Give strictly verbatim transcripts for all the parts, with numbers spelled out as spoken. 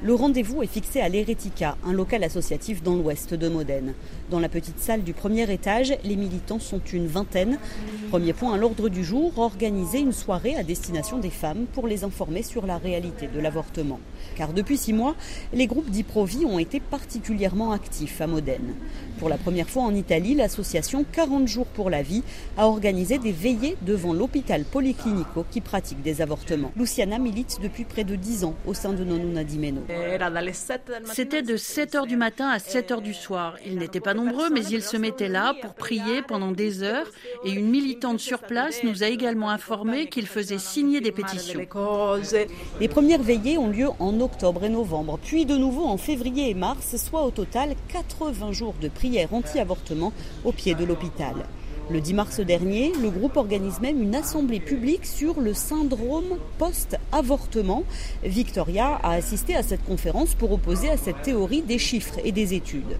Le rendez-vous est fixé à l'Heretica, un local associatif dans l'ouest de Modène. Dans la petite salle du premier étage, les militants sont une vingtaine. Premier point à l'ordre du jour, organiser une soirée à destination des femmes pour les informer sur la réalité de l'avortement. Car depuis six mois, les groupes d'Iprovi ont été particulièrement actifs à Modène. Pour la première fois en Italie, l'association quarante jours pour la vie a organisé des veillées devant l'hôpital Policlinico qui pratique des avortements. Luciana milite depuis près de dix ans au sein de Non Una di Meno. C'était de sept heures du matin à sept heures du soir. Ils n'étaient pas nombreux, mais ils se mettaient là pour prier pendant des heures. Et une militante sur place nous a également informé qu'ils faisaient signer des pétitions. Les premières veillées ont lieu en octobre et novembre, puis de nouveau en février et mars, soit au total quatre-vingts jours de prières anti-avortement au pied de l'hôpital. Le dix mars dernier, le groupe organise même une assemblée publique sur le syndrome post-avortement. Victoria a assisté à cette conférence pour opposer à cette théorie des chiffres et des études.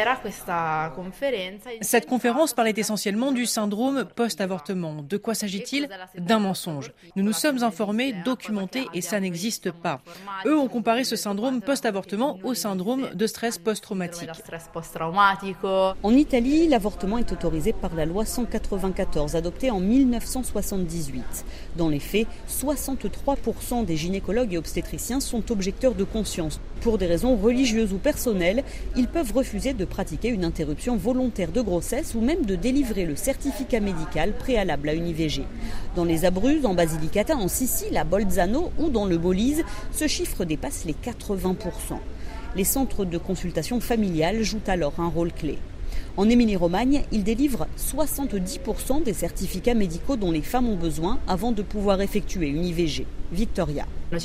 Cette conférence parlait essentiellement du syndrome post-avortement. De quoi s'agit-il ? D'un mensonge. Nous nous sommes informés, documentés et ça n'existe pas. Eux ont comparé ce syndrome post-avortement au syndrome de stress post-traumatique. En Italie, l'avortement est autorisé par la loi cent quatre-vingt-quatorze, adoptée en mille neuf cent soixante-dix-huit. Dans les faits, soixante-trois pour cent des gynécologues et obstétriciens sont objecteurs de conscience. Pour des raisons religieuses ou personnelles, ils peuvent refuser de pratiquer une interruption volontaire de grossesse ou même de délivrer le certificat médical préalable à une I V G. Dans les Abruzzes, en Basilicata, en Sicile, à Bolzano ou dans le Molise, ce chiffre dépasse les quatre-vingts pour cent. Les centres de consultation familiale jouent alors un rôle clé. En Émilie-Romagne, ils délivrent soixante-dix pour cent des certificats médicaux dont les femmes ont besoin avant de pouvoir effectuer une I V G. Victoria.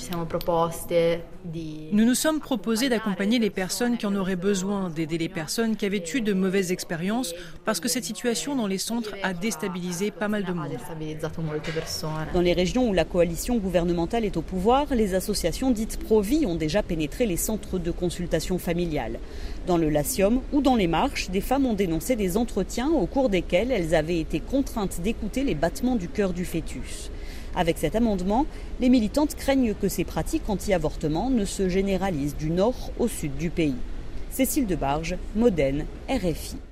Nous nous sommes proposés d'accompagner les personnes qui en auraient besoin, d'aider les personnes qui avaient eu de mauvaises expériences, parce que cette situation dans les centres a déstabilisé pas mal de monde. Dans les régions où la coalition gouvernementale est au pouvoir, les associations dites pro-vie ont déjà pénétré les centres de consultation familiale. Dans le Latium ou dans les Marches, des femmes ont dénoncé des entretiens au cours desquels elles avaient été contraintes d'écouter les battements du cœur du fœtus. Avec cet amendement, les militantes craignent que ces pratiques anti-avortement ne se généralisent du nord au sud du pays. Cécile Debarge, Modène, R F I.